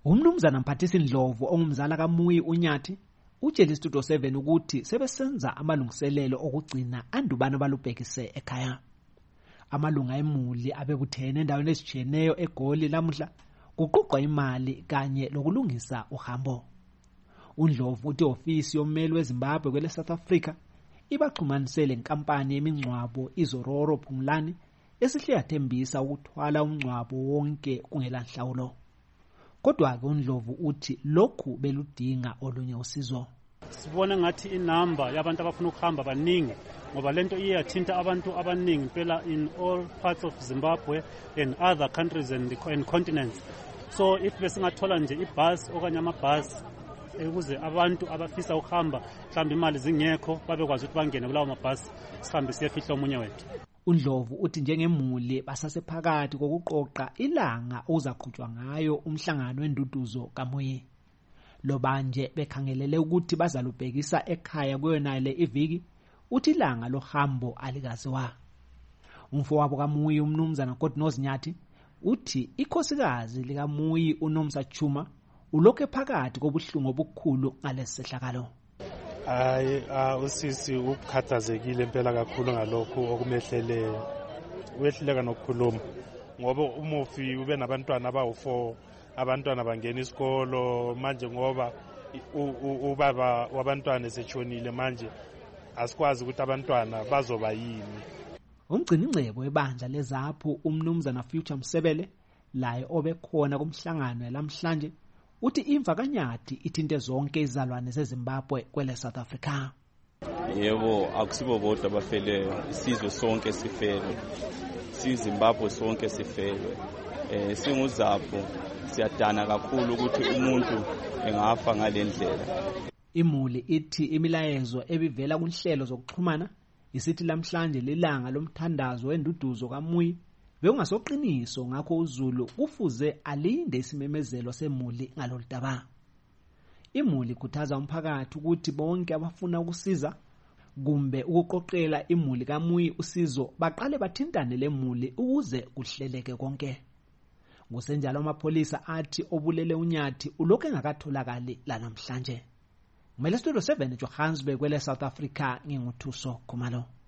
Umnumzana Mphathisi Ndlovu ongumzala kaMuyi uNyathi utshela iStudio 7 ukuthi sebesenza amalungiselelo okugcina andubana balubhekise ekhaya. Amalunga emuli abebuthene endaweni ezitshiyeneyo eGoli lamuhla kuqoqwa imali kanye lokulungisa uhambo. uNdlovu uthi ofisi yommeli weZimbabwe kwele South Africa ibaxhumanisele inkampani yemingcwabo iZororo Phumlani esihle yathembisa ukuthwala umngcwabo wonke kungelanhlawulo. Kodwa-ke uNdlovu uthi lokhu beludinga olunye usizo. Sibona ngathi inamba yabantu abafuna ukuhamba baningi ngoba lento iyathinta abantu abaningi phela in all parts of Zimbabwe and other countries and continents. So if besingathola nje ibus okanye amabus ukuze abantu abafisa ukuhamba mhlawumbe imali zingekho babekwazi ukuthi bangene kulawo mabus sihambe siyefihla omunye wethu. uNdlovu uthi njengemuli basasephakathi kokuqoqa ilanga ozaqhutshwa ngayo umhlangano wenduduzo kaMuyi. Lobanje bekhangelele ukuthi bazalubhekisa ekhaya kuyona le iviki uthi ilanga lohambo alikaziwa. Umfowabo kaMuyi umnumzana Godnoz Nyathi uthi ikhosikazi likaMuyi uNomsa Chuma ulokhu ephakathi kobuhlungu obukhulu ngalesehlakalo. Usisi ukhathazekile impela kakhulu ngalokho okumehleleyo. Wehluleka nokukhuluma ngoba umufi ube nabantwana abawu4, abantwana bangena isikolo manje ngoba ubaba wabantwana esetshonile manje asikwazi ukuthi abantwana bazoba yini. Umgcini ingcebo ebandla leZAPHU umnumzana Future Msebele laye obekhona kumhlangano lamhlanje uthi imva kaNyathi ithinte zonke izalwane zeZimbabwe kwele South Africa. Yebo, akusibo bodwa abafeleyo, isizwe sonke sifele. SiZimbabwe sonke sifele. SinguZAPHU siyadana kakhulu ukuthi umuntu engafa ngalendlela. Imuli ithi imilayezo ebivela kunhlelo zokuxhumana isithi lamhlanje lilanga lomthandazo wenduduzo kaMuyi bekungasoqiniso ngakho uZulu kufuze alinde isimemezelo semuli ngaloludaba. Imuli ikhuthaza umphakathi ukuthi bonke abafuna ukusiza kumbe ukuqoqela imuli kaMuyi usizo baqale bathintane lemuli ukuze kuhleleke konke. Ngosenjalo amapholisa athi obulele uNyathi ulokhu engakatholakali lanamhlanje. Ngumele Studio 7 eJohannesburg kwele South Africa nginguthuso Khumalo.